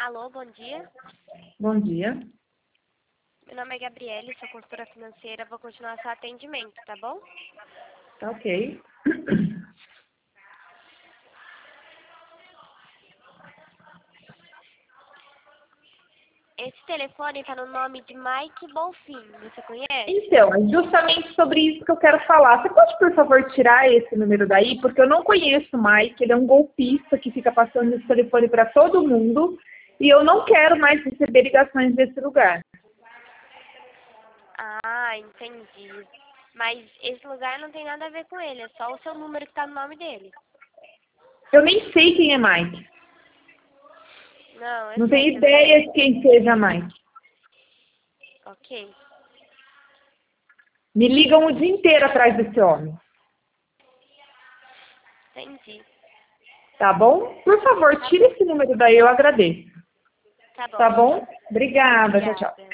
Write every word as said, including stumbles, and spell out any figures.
Alô, bom dia. Bom dia. Meu nome é Gabriele, sou consultora financeira. Vou continuar seu atendimento, tá bom? Tá ok. Esse telefone está no nome de Mike Bonfim. Você conhece? Então, é justamente sobre isso que eu quero falar. Você pode, por favor, tirar esse número daí? Porque eu não conheço o Mike, ele é um golpista que fica passando esse telefone para todo mundo e eu não quero mais receber ligações desse lugar. Ah, entendi. Mas esse lugar não tem nada a ver com ele, é só o seu número que está no nome dele. Eu nem sei quem é Mike. Não, eu Não sei tenho que não é. ideia de quem seja Mike. Ok, Me ligam o dia inteiro atrás desse homem. entendi. Tá bom? Por favor, Tá tire bom, esse número daí, eu agradeço. tá bom. Tá bom? Obrigada. Tchau, tchau. Obrigada.